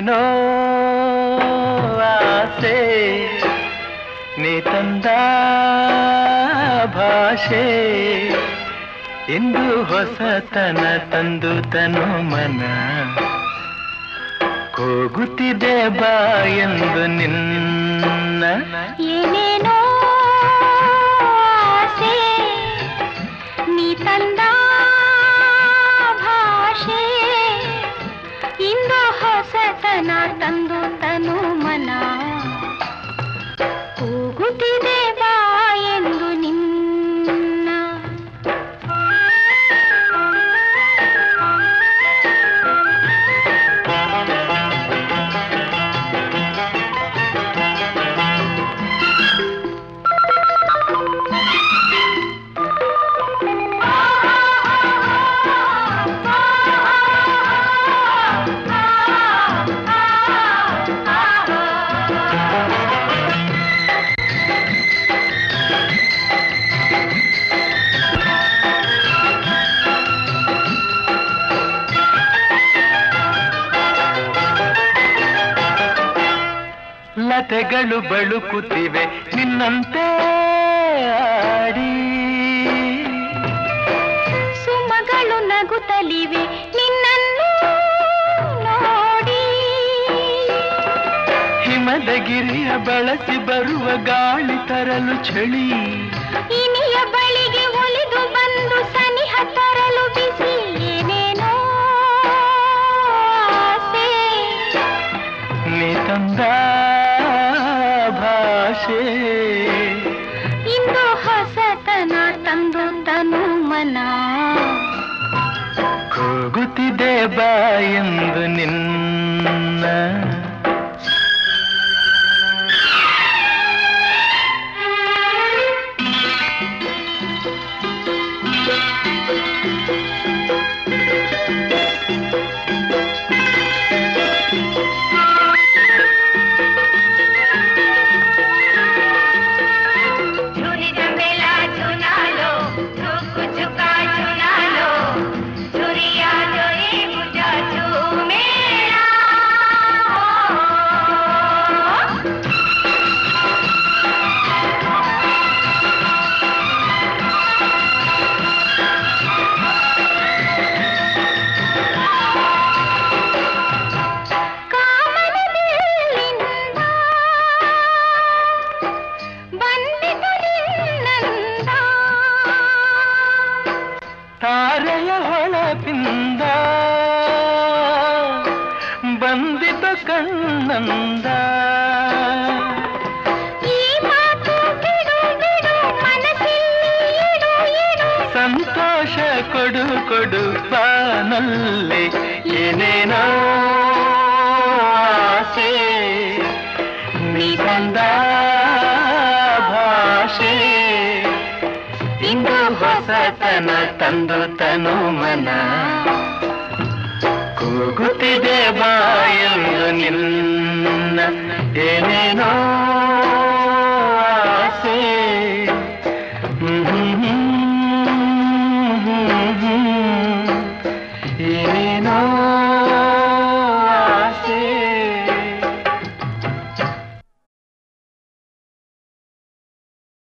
ಏನೇನೋ ಆಸೆ ನೀ ತಂದ ಭಾಷೆ ಇಂದು ಹೊಸತನ ತಂದು ತನು ಮನ ಕೂಗುತ್ತಿದೆ ಬಾ ಎಂದು ನಿನ್ನ ಏನೇನೋ ಆಸೆ ನೀ ತಂದ ಭಾಷೆ ಇಂದು ಹೊಸತನ ತಂದು ತನು ಮನ ಕೂಗುತ್ತಿದೆ ಬಾ ಎಂದು ನಿನ್ನ ಲತೆಗಳು ಬಳುಕುತ್ತಿವೆ ನಿನ್ನಂತೆ ಆಡಿ ಸುಮಗಳು ನಗುತ್ತಲಿವೆ ನಿನ್ನನ್ನು ನೋಡಿ ಹಿಮದ ಗಿರಿಯ ಬಳಸಿ ಬರುವ ಗಾಳಿ ತರಲು ಚಳಿ ಇನಿಯ ಬಳಿಗೆ ಒಲಿದು ಬಂದು ಸನಿಹ ತರಲು ಬಿಸಿ ಏನೇನೋ ಆಸೆ ನೀ ತಂದ ಭಾಷೆ ಇಂದು ಹೊಸತನ ತಂದು ತನು ಮನ ಕೂಗುತ್ತಿದೆ ಬಾ ಎಂದು ನಿನ್ನ ತಾರೆಯ ಹೊಳಪಿಂದ ಬಂದಿತ ಕಣ್ಣಂದ ಈ ಮಾತು ಬಿಡು ಬಿಡು ಮನಸ್ಸಲ್ಲಿ ಇಡು ಇಡು ಸಂತೋಷ ಕೊಡು ಕೊಡು ಬಾನಲ್ಲಿ ಏನೇನೋ ಆಸೆ ನೀ ತಂದ ಭಾಷೆ ಇಂದು ಹೊಸತನ ತಂದು ತನು ಮನ ಕೂಗುತ್ತಿದೆ ಬಾ ಎಂದು ನಿನ್ನ ಏನೇನೋ